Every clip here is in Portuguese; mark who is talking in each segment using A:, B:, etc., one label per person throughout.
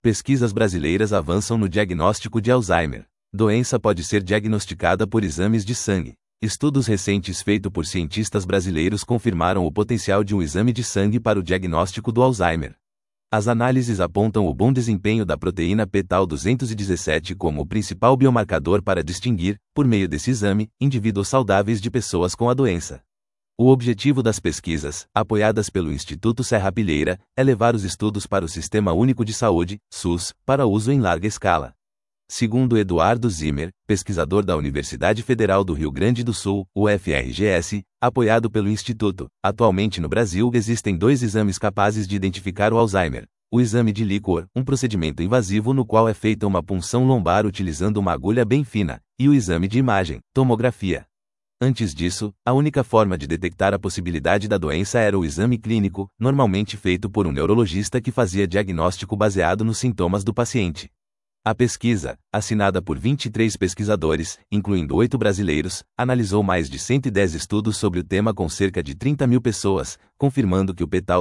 A: Pesquisas brasileiras avançam no diagnóstico de Alzheimer. Doença pode ser diagnosticada por exames de sangue. Estudos recentes feitos por cientistas brasileiros confirmaram o potencial de um exame de sangue para o diagnóstico do Alzheimer. As análises apontam o bom desempenho da proteína p-tau 217 como o principal biomarcador para distinguir, por meio desse exame, indivíduos saudáveis de pessoas com a doença. O objetivo das pesquisas, apoiadas pelo Instituto Serra-Pilheira, é levar os estudos para o Sistema Único de Saúde, SUS, para uso em larga escala. Segundo Eduardo Zimmer, pesquisador da Universidade Federal do Rio Grande do Sul, UFRGS, apoiado pelo Instituto, atualmente no Brasil existem 2 exames capazes de identificar o Alzheimer. O exame de líquor, um procedimento invasivo no qual é feita uma punção lombar utilizando uma agulha bem fina, e o exame de imagem, tomografia. Antes disso, a única forma de detectar a possibilidade da doença era o exame clínico, normalmente feito por um neurologista que fazia diagnóstico baseado nos sintomas do paciente. A pesquisa, assinada por 23 pesquisadores, incluindo 8 brasileiros, analisou mais de 110 estudos sobre o tema com cerca de 30 mil pessoas, confirmando que o p-tau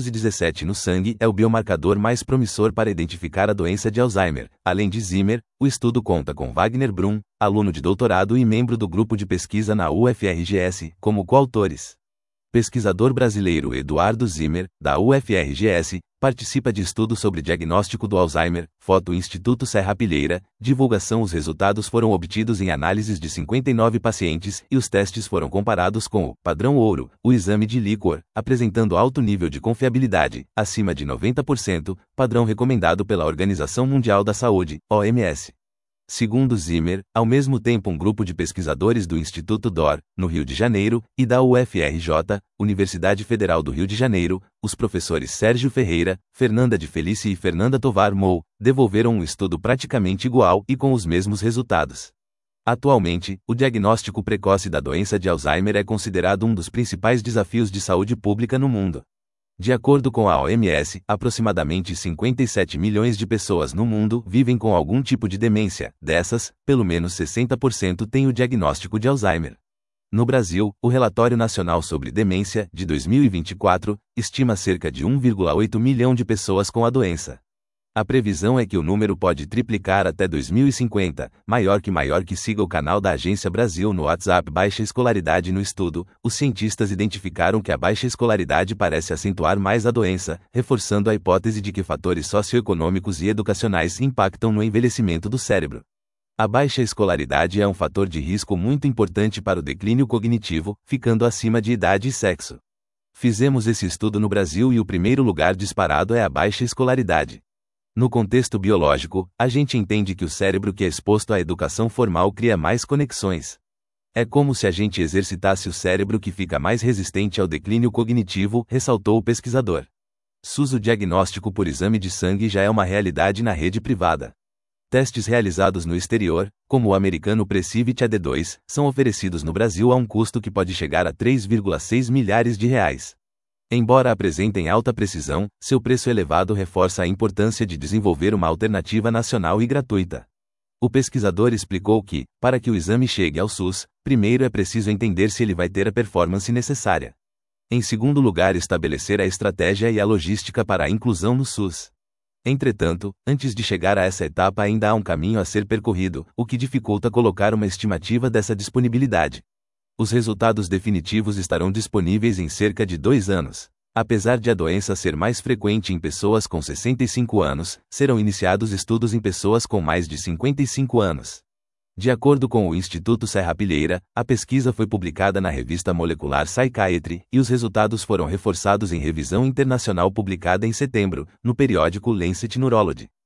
A: 217 no sangue é o biomarcador mais promissor para identificar a doença de Alzheimer. Além de Zimmer, o estudo conta com Wagner Brum, aluno de doutorado e membro do grupo de pesquisa na UFRGS, como coautores. Pesquisador brasileiro Eduardo Zimmer, da UFRGS, participa de estudo sobre diagnóstico do Alzheimer, foto Instituto Serra-Pilheira, divulgação. Os resultados foram obtidos em análises de 59 pacientes e os testes foram comparados com o padrão ouro, o exame de líquor, apresentando alto nível de confiabilidade, acima de 90%, padrão recomendado pela Organização Mundial da Saúde, OMS. Segundo Zimmer, ao mesmo tempo um grupo de pesquisadores do Instituto DOR, no Rio de Janeiro, e da UFRJ, Universidade Federal do Rio de Janeiro, os professores Sérgio Ferreira, Fernanda de Felice e Fernanda Tovar Mou, devolveram um estudo praticamente igual e com os mesmos resultados. Atualmente, o diagnóstico precoce da doença de Alzheimer é considerado um dos principais desafios de saúde pública no mundo. De acordo com a OMS, aproximadamente 57 milhões de pessoas no mundo vivem com algum tipo de demência. Dessas, pelo menos 60% têm o diagnóstico de Alzheimer. No Brasil, o Relatório Nacional sobre Demência, de 2024, estima cerca de 1,8 milhão de pessoas com a doença. A previsão é que o número pode triplicar até 2050, maior que siga o canal da Agência Brasil no WhatsApp. Baixa escolaridade. No estudo, os cientistas identificaram que a baixa escolaridade parece acentuar mais a doença, reforçando a hipótese de que fatores socioeconômicos e educacionais impactam no envelhecimento do cérebro. A baixa escolaridade é um fator de risco muito importante para o declínio cognitivo, ficando acima de idade e sexo. Fizemos esse estudo no Brasil e o primeiro lugar disparado é a baixa escolaridade. No contexto biológico, a gente entende que o cérebro que é exposto à educação formal cria mais conexões. É como se a gente exercitasse o cérebro que fica mais resistente ao declínio cognitivo, ressaltou o pesquisador. SUS. O diagnóstico por exame de sangue já é uma realidade na rede privada. Testes realizados no exterior, como o americano Precivit AD2, são oferecidos no Brasil a um custo que pode chegar a 3,6 milhares de reais. Embora apresentem alta precisão, seu preço elevado reforça a importância de desenvolver uma alternativa nacional e gratuita. O pesquisador explicou que, para que o exame chegue ao SUS, primeiro é preciso entender se ele vai ter a performance necessária. Em segundo lugar, estabelecer a estratégia e a logística para a inclusão no SUS. Entretanto, antes de chegar a essa etapa ainda há um caminho a ser percorrido, o que dificulta colocar uma estimativa dessa disponibilidade. Os resultados definitivos estarão disponíveis em cerca de 2 anos. Apesar de a doença ser mais frequente em pessoas com 65 anos, serão iniciados estudos em pessoas com mais de 55 anos. De acordo com o Instituto Serra-Pilheira, a pesquisa foi publicada na revista Molecular Psychiatry e os resultados foram reforçados em revisão internacional publicada em setembro, no periódico Lancet Neurology.